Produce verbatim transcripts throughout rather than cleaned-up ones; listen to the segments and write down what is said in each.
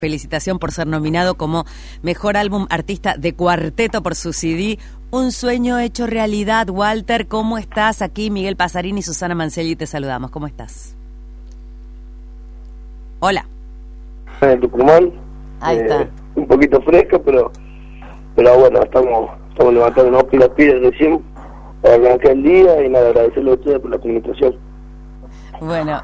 Felicitación por ser nominado como Mejor Álbum Artista de Cuarteto por su C D Un Sueño Hecho Realidad. Walter, ¿cómo estás? Aquí Miguel Pasarini y Susana Mancelli te saludamos. ¿Cómo estás? Hola. En Tucumán. Ahí eh, está. Un poquito fresca, pero pero bueno, estamos estamos levantando unos pilas pilas recién para arrancar el día y nada, agradecerle a ustedes por la comunicación. Bueno,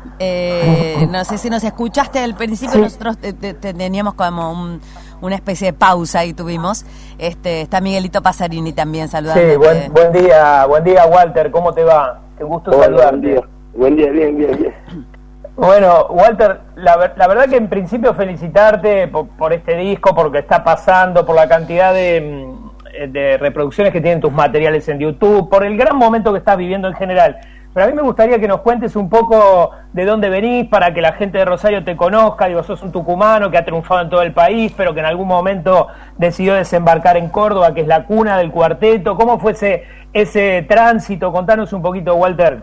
eh, no sé si nos escuchaste al principio, sí. Nosotros te, te, te teníamos como un, una especie de pausa y tuvimos. Este, está Miguelito Pasarini también saludando. Sí, buen, buen día, buen día Walter, ¿cómo te va? Qué gusto Hola, saludarte. Buen día, buen día, bien, bien, bien. Bueno, Walter, la, la verdad que en principio felicitarte por, por este disco, por lo que está pasando, por la cantidad de, de reproducciones que tienen tus materiales en YouTube, por el gran momento que estás viviendo en general. Pero a mí me gustaría que nos cuentes un poco de dónde venís para que la gente de Rosario te conozca. Digo, sos un tucumano que ha triunfado en todo el país, pero que en algún momento decidió desembarcar en Córdoba, que es la cuna del cuarteto. ¿Cómo fue ese, ese tránsito? Contanos un poquito, Walter.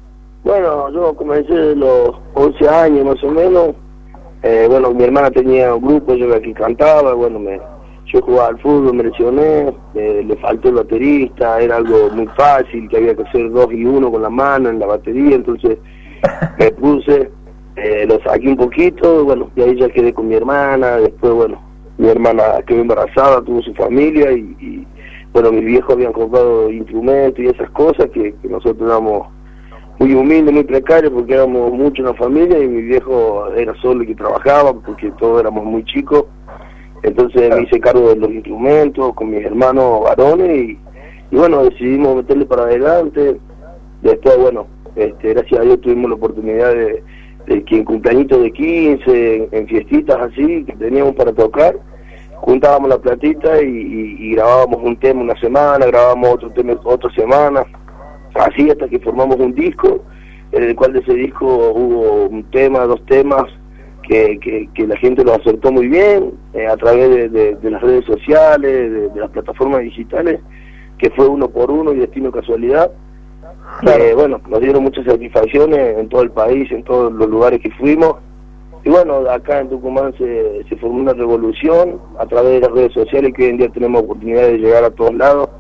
Bueno, yo comencé de los once años más o menos. Eh, bueno, mi hermana tenía un grupo, yo aquí cantaba, bueno, me... Yo jugaba al fútbol, me lesioné, eh, le faltó el baterista, era algo muy fácil, que había que hacer dos y uno con la mano en la batería, entonces me puse, eh, lo saqué un poquito, bueno, y ahí ya quedé con mi hermana, después, bueno, mi hermana quedó embarazada, tuvo su familia, y, y bueno, mis viejos habían comprado instrumentos y esas cosas, que, que nosotros éramos muy humildes, muy precarios, porque éramos muchos en la familia, y mi viejo era solo el que trabajaba, porque todos éramos muy chicos. Entonces me hice cargo de los instrumentos con mis hermanos varones y, y bueno, decidimos meterle para adelante. Después, bueno, este, gracias a Dios tuvimos la oportunidad de, de que en cumpleañitos de quince, en, en fiestitas así, que teníamos para tocar, juntábamos la platita y, y, y grabábamos un tema una semana, grabábamos otro tema otra semana, así hasta que formamos un disco, en el cual de ese disco hubo un tema, dos temas, Que, que, que la gente lo acertó muy bien eh, a través de, de, de las redes sociales, de, de las plataformas digitales, que fue uno por uno y destino casualidad. Claro. Eh, bueno, nos dieron muchas satisfacciones en todo el país, en todos los lugares que fuimos. Y bueno, acá en Tucumán se, se formó una revolución a través de las redes sociales, que hoy en día tenemos oportunidad de llegar a todos lados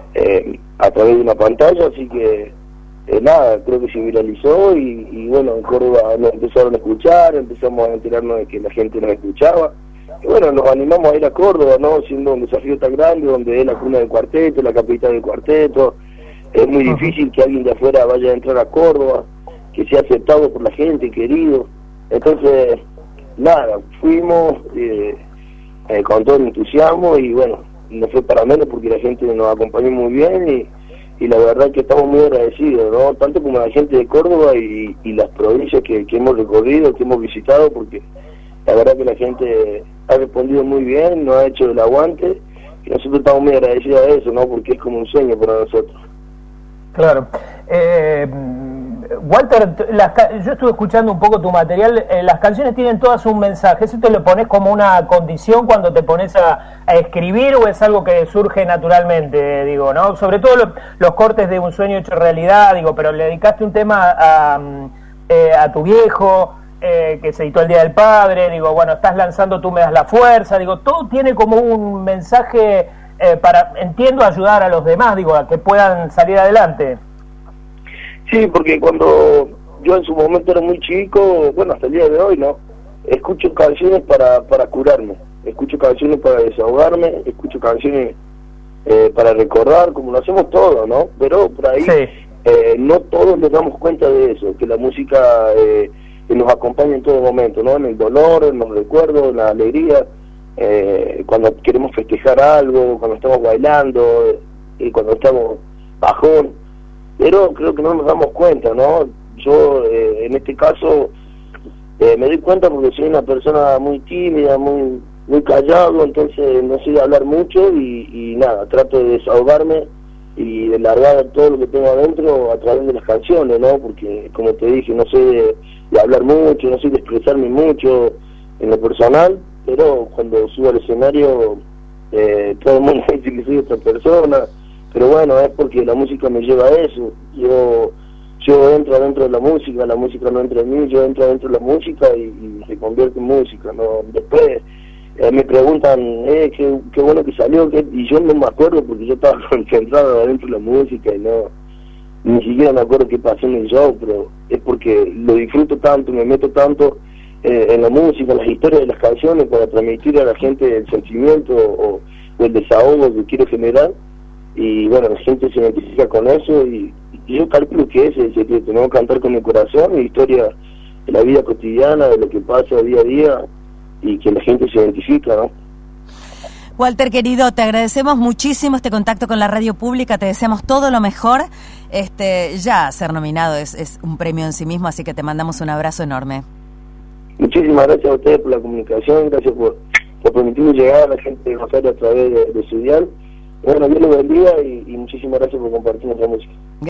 eh, a través de una pantalla, así que Eh, nada, creo que se viralizó y, y bueno, en Córdoba nos empezaron a escuchar, empezamos a enterarnos de que la gente nos escuchaba y bueno, nos animamos a ir a Córdoba, ¿no? Siendo un desafío tan grande, donde es la cuna del cuarteto, la capital del cuarteto, es muy difícil que alguien de afuera vaya a entrar a Córdoba, que sea aceptado por la gente, querido. Entonces, nada, fuimos eh, eh, con todo el entusiasmo y bueno, no fue para menos porque la gente nos acompañó muy bien y y la verdad que estamos muy agradecidos, ¿no? Tanto como la gente de Córdoba y, y las provincias que, que hemos recorrido, que hemos visitado, porque la verdad que la gente ha respondido muy bien, nos ha hecho el aguante, y nosotros estamos muy agradecidos a eso, ¿no? Porque es como un sueño para nosotros. Claro. Eh, Walter, las, yo estuve escuchando un poco tu material, eh, las canciones tienen todas un mensaje, ¿eso te lo pones como una condición cuando te pones a, a escribir o es algo que surge naturalmente, digo, ¿no? Sobre todo lo, los cortes de Un Sueño Hecho Realidad, digo, pero le dedicaste un tema a, eh, a tu viejo, eh, que se editó el Día del Padre, digo, bueno, estás lanzando Tú me das la fuerza, digo, todo tiene como un mensaje eh, para, entiendo, ayudar a los demás, digo, a que puedan salir adelante. Sí, porque cuando yo en su momento era muy chico, bueno, hasta el día de hoy, ¿no? Escucho canciones para, para curarme, escucho canciones para desahogarme, escucho canciones eh, para recordar, como lo hacemos todos, ¿no? Pero por ahí sí. eh, no todos nos damos cuenta de eso, que la música eh, nos acompaña en todo momento, ¿no? En el dolor, en los recuerdos, en la alegría, eh, cuando queremos festejar algo, cuando estamos bailando, y cuando estamos bajón. Pero creo que no nos damos cuenta, ¿no? Yo, eh, en este caso, eh, me doy cuenta porque soy una persona muy tímida, muy muy callado, entonces no sé hablar mucho y, y nada, trato de desahogarme y de largar todo lo que tengo adentro a través de las canciones, ¿no? Porque, como te dije, no sé de, de hablar mucho, no sé de expresarme mucho en lo personal, pero cuando subo al escenario, eh, todo el mundo dice que soy otra persona. Pero bueno, es porque la música me lleva a eso. Yo yo entro adentro de la música, la música no entra en mí, yo entro adentro de la música y, y se convierte en música, ¿no? Después eh, me preguntan, eh, qué, qué bueno que salió, qué, y yo no me acuerdo porque yo estaba concentrado adentro de la música y no, ni siquiera me acuerdo qué pasó en el show, pero es porque lo disfruto tanto, me meto tanto eh, en la música, en las historias de las canciones para transmitir a la gente el sentimiento o, o el desahogo que quiero generar, y bueno, la gente se identifica con eso y, y yo calculo que ese es el secreto, ¿no? Cantar con el corazón, mi historia de la vida cotidiana, de lo que pasa día a día y que la gente se identifica, ¿no? Walter, querido, te agradecemos muchísimo este contacto con la radio pública, te deseamos todo lo mejor. Este, ya ser nominado es, es un premio en sí mismo, así que te mandamos un abrazo enorme. Muchísimas gracias a ustedes por la comunicación, gracias por, por permitirme llegar a la gente de Rosario a través de, de su dial. Bueno, Dios los bendiga y, y muchísimas gracias por compartir nuestra música.